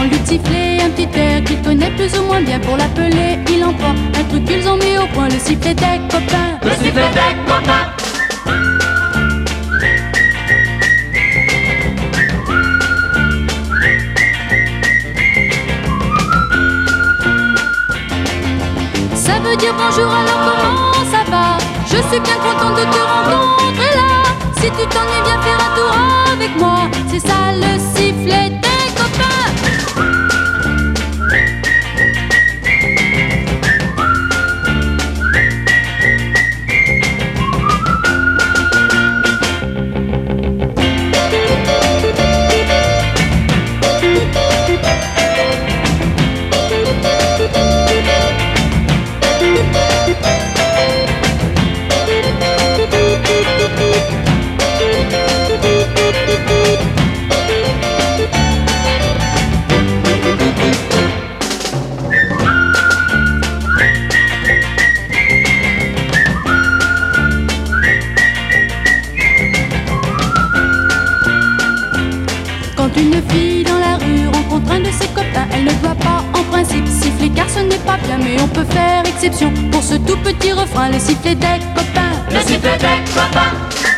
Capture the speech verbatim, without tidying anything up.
demande lui de siffler un petit air qu'il connaît plus ou moins bien pour l'appeler. Il emploie un truc qu'ils ont mis au point, le sifflet des copains. Le sifflet des copains. Ça veut dire bonjour, alors comment ça va? Je suis bien contente de te rencontrer là. Si tu t'ennuies, viens faire un tour avec moi. C'est ça le sifflet des copains. Quand une fille dans la rue rencontre un de ses copains, elle ne doit pas en principe siffler car ce n'est pas bien, mais on peut faire exception pour ce tout petit refrain, le sifflet des copains. Le sifflet des copains.